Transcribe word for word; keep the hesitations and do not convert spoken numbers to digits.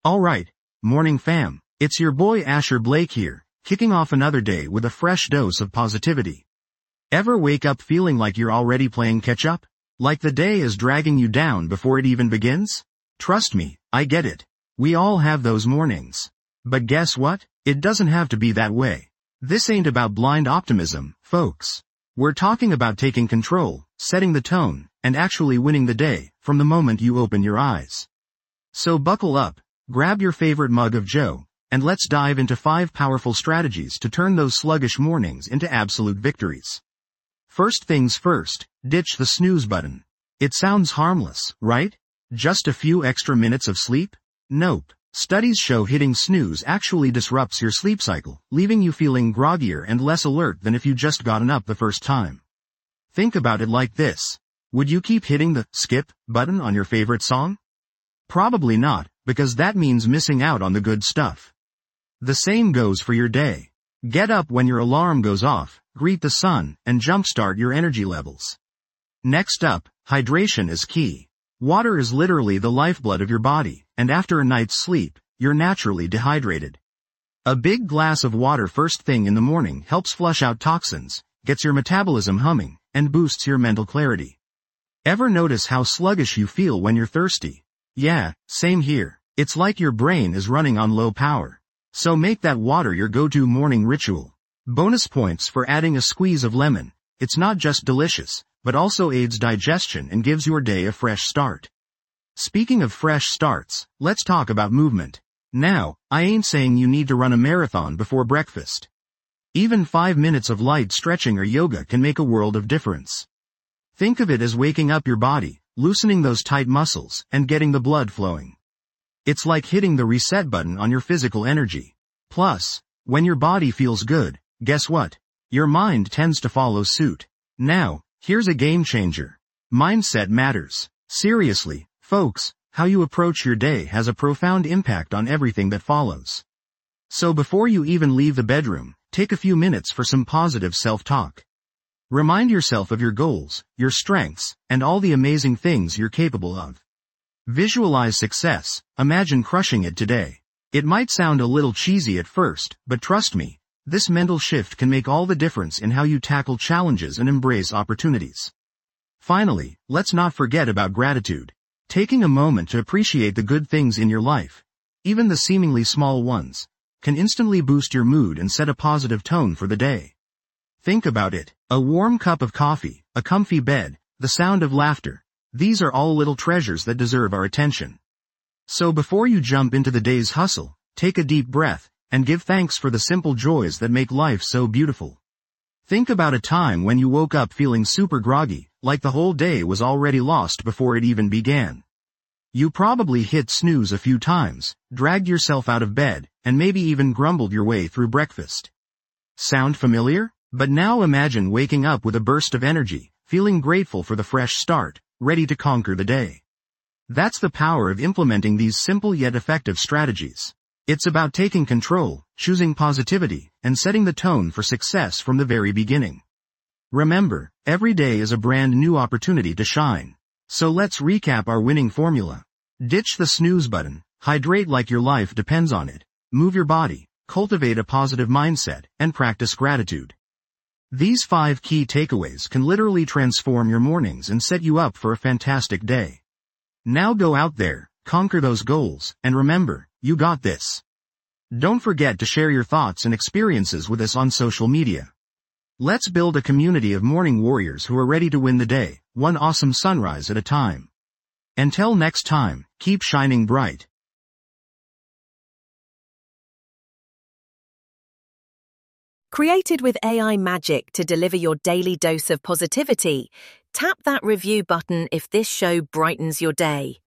Alright, morning fam, it's your boy Asher Blake here, kicking off another day with a fresh dose of positivity. Ever wake up feeling like you're already playing catch-up? Like the day is dragging you down before it even begins? Trust me, I get it. We all have those mornings. But guess what? It doesn't have to be that way. This ain't about blind optimism, folks. We're talking about taking control, setting the tone, and actually winning the day, from the moment you open your eyes. So buckle up, grab your favorite mug of Joe, and let's dive into five powerful strategies to turn those sluggish mornings into absolute victories. First things first, ditch the snooze button. It sounds harmless, right? Just a few extra minutes of sleep? Nope. Studies show hitting snooze actually disrupts your sleep cycle, leaving you feeling groggier and less alert than if you just gotten up the first time. Think about it like this. Would you keep hitting the skip button on your favorite song? Probably not, because that means missing out on the good stuff. The same goes for your day. Get up when your alarm goes off, greet the sun, and jumpstart your energy levels. Next up, hydration is key. Water is literally the lifeblood of your body, and after a night's sleep, you're naturally dehydrated. A big glass of water first thing in the morning helps flush out toxins, gets your metabolism humming, and boosts your mental clarity. Ever notice how sluggish you feel when you're thirsty? Yeah, same here. It's like your brain is running on low power. So make that water your go-to morning ritual. Bonus points for adding a squeeze of lemon. It's not just delicious, but also aids digestion and gives your day a fresh start. Speaking of fresh starts, let's talk about movement. Now, I ain't saying you need to run a marathon before breakfast. Even five minutes of light stretching or yoga can make a world of difference. Think of it as waking up your body, loosening those tight muscles, and getting the blood flowing. It's like hitting the reset button on your physical energy. Plus, when your body feels good, guess what? Your mind tends to follow suit. Now, here's a game changer. Mindset matters. Seriously, folks, how you approach your day has a profound impact on everything that follows. So before you even leave the bedroom, take a few minutes for some positive self-talk. Remind yourself of your goals, your strengths, and all the amazing things you're capable of. Visualize success. Imagine crushing it today. It might sound a little cheesy at first, but trust me, this mental shift can make all the difference in how you tackle challenges and embrace opportunities. Finally, let's not forget about gratitude. Taking a moment to appreciate the good things in your life, even the seemingly small ones, can instantly boost your mood and set a positive tone for the day. Think about it. A warm cup of coffee, a comfy bed, the sound of laughter. These are all little treasures that deserve our attention. So before you jump into the day's hustle, take a deep breath, and give thanks for the simple joys that make life so beautiful. Think about a time when you woke up feeling super groggy, like the whole day was already lost before it even began. You probably hit snooze a few times, dragged yourself out of bed, and maybe even grumbled your way through breakfast. Sound familiar? But now imagine waking up with a burst of energy, feeling grateful for the fresh start, ready to conquer the day. That's the power of implementing these simple yet effective strategies. It's about taking control, choosing positivity, and setting the tone for success from the very beginning. Remember, every day is a brand new opportunity to shine. So let's recap our winning formula. Ditch the snooze button, hydrate like your life depends on it, move your body, cultivate a positive mindset, and practice gratitude. These five key takeaways can literally transform your mornings and set you up for a fantastic day. Now go out there, conquer those goals, and remember, you got this. Don't forget to share your thoughts and experiences with us on social media. Let's build a community of morning warriors who are ready to win the day, one awesome sunrise at a time. Until next time, keep shining bright. Created with A I magic to deliver your daily dose of positivity, tap that review button if this show brightens your day.